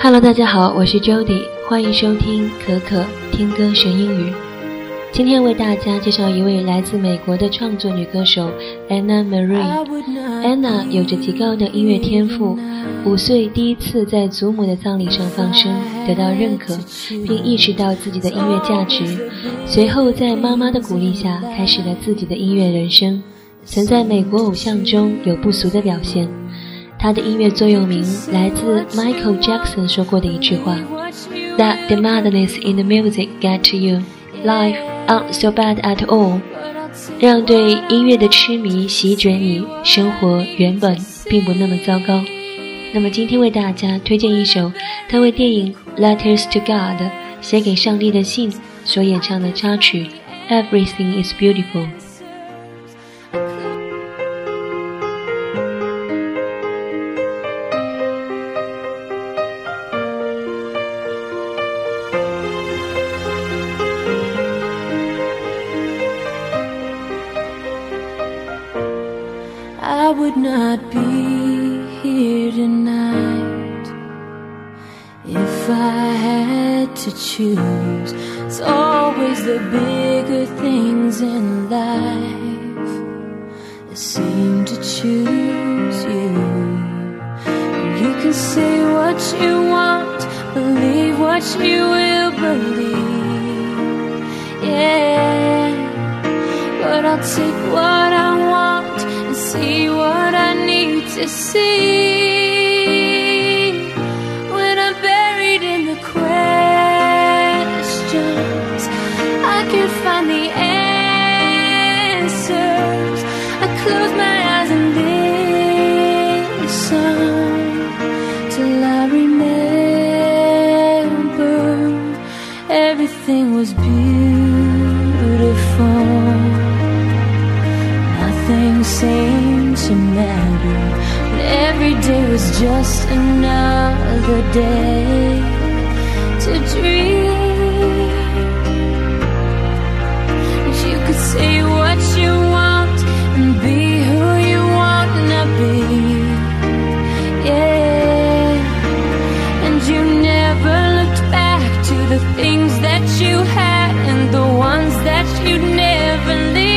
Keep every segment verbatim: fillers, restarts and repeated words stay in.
Hello， 大家好，我是 Jody， 欢迎收听可可听歌学英语。今天为大家介绍一位来自美国的创作女歌手 Anna Marie。Anna 有着极高的音乐天赋，五岁第一次在祖母的葬礼上放声，得到认可，并意识到自己的音乐价值。随后在妈妈的鼓励下，开始了自己的音乐人生。曾在美国偶像中有不俗的表现。他的音乐座右铭来自 Michael Jackson 说过的一句话 Let the madness in the music get to you. Life aren't so bad at all. 让对音乐的痴迷席卷你，生活原本并不那么糟糕。那么今天为大家推荐一首他为电影 Letters to God 写给上帝的信所演唱的插曲 Everything is beautiful.I would not be here tonight if I had to choose. It's always the bigger things in life that seem to choose you. You can say what you want, believe what you will believe. Yeah, but I'll take what I want.See what I need to see. When I'm buried in the questions, I can find the answers. I close my eyes and listen till I remember everything was beautiful.Nothing seemed to matter, but every day was just another day to dream. You could say what you want and be who you wanna be, yeah. And you never looked back to the things that you had and the ones that you'd never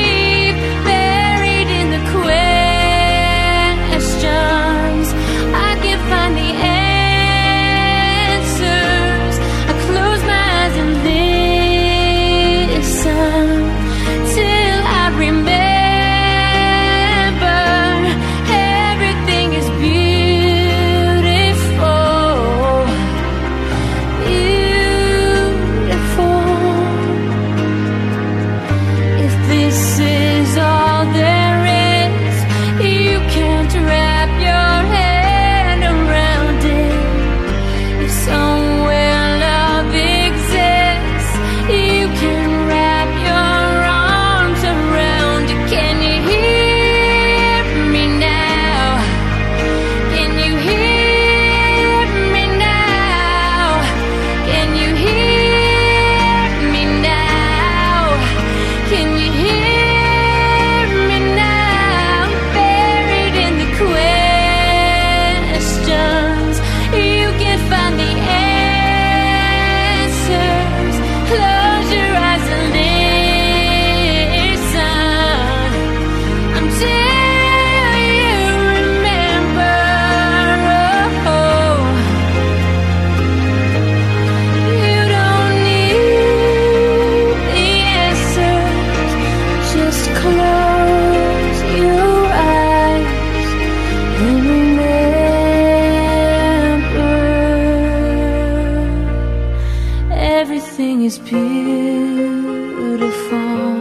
Everything is beautiful.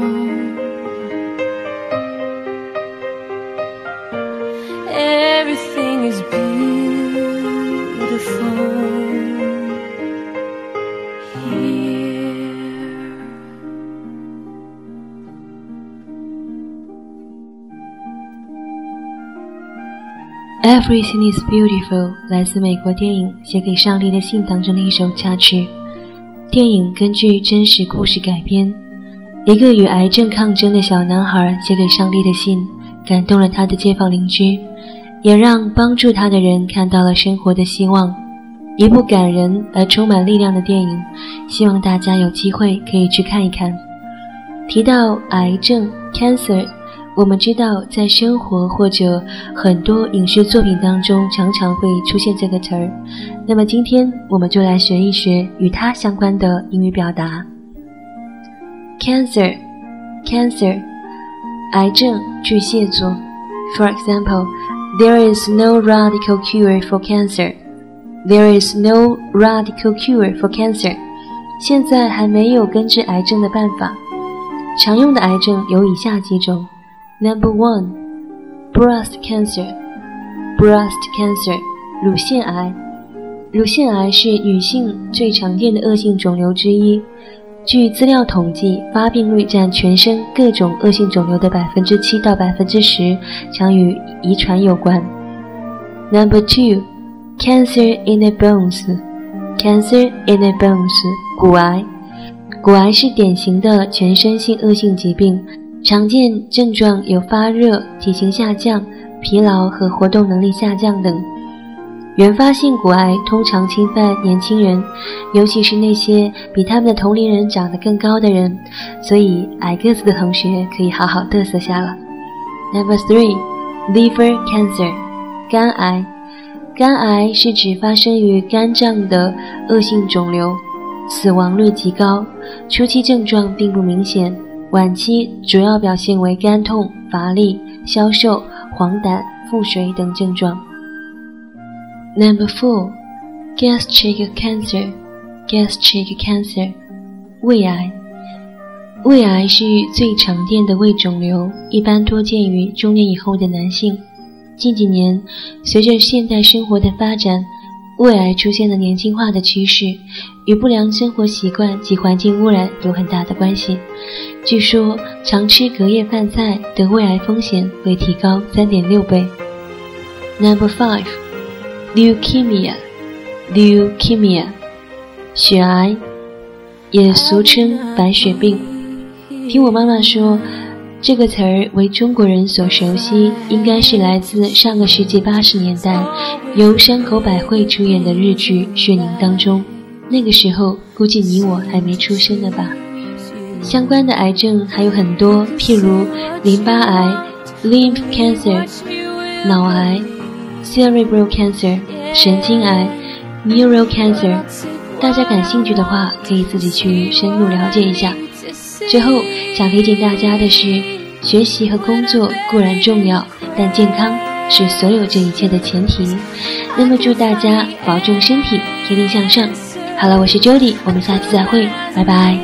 Everything is beautiful here. Everything is beautiful 来自美国电影《写给上帝的信》当中的一首插曲。电影根据真实故事改编，一个与癌症抗争的小男孩写给上帝的信，感动了他的街坊邻居，也让帮助他的人看到了生活的希望。 一部感人而充满力量的电影，希望大家有机会可以去看一看。提到癌症 cancer， 我们知道在生活或者很多影视作品当中常常会出现这个词儿，那么今天我们就来学一学与它相关的英语表达。 Cancer Cancer 癌症巨蟹座。 For example, there is no radical cure for cancer. There is no radical cure for cancer. 现在还没有根治癌症的办法。常用的癌症有以下几种。 Number one, breast cancer. Breast cancer 乳腺癌。乳腺癌是女性最常见的恶性肿瘤之一。据资料统计，发病率占全身各种恶性肿瘤的 百分之七 到 百分之十， 常与遗传有关。 Number two, cancer in the bones. Cancer in the bones 骨癌。骨癌是典型的全身性恶性疾病，常见症状有发热、体型下降、疲劳和活动能力下降等。原发性骨癌通常侵犯年轻人，尤其是那些比他们的同龄人长得更高的人，所以矮个子的同学可以好好嘚瑟下了。 Number three, liver cancer 肝癌。肝癌是指发生于肝脏的恶性肿瘤，死亡率极高，初期症状并不明显，晚期主要表现为肝痛、乏力、消瘦、黄疸、腹水等症状。Number four, gastric cancer. Gastric cancer 胃癌。胃癌是最常见的胃肿瘤，一般多见于中年以后的男性。近几年，随着现代生活的发展，胃癌出现了年轻化的趋势，与不良生活习惯及环境污染有很大的关系。据说，常吃隔夜饭菜得胃癌风险会提高 三点六 倍。Number five, leukemia. Leukemia 血癌，也俗称白血病。听我妈妈说，这个词儿为中国人所熟悉，应该是来自上个世纪八十年代由山口百惠出演的日剧《血凝》当中。那个时候估计你我还没出生呢吧。相关的癌症还有很多，譬如淋巴癌 lymph cancer、 脑癌 cerebral cancer、 神经癌 neural cancer。 大家感兴趣的话可以自己去深入了解一下。最后想提醒大家的是，学习和工作固然重要，但健康是所有这一切的前提。那么祝大家保重身体，天天向上。好了，我是 Jody， 我们下次再会，拜拜。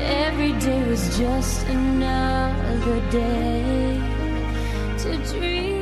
Just another day to dream.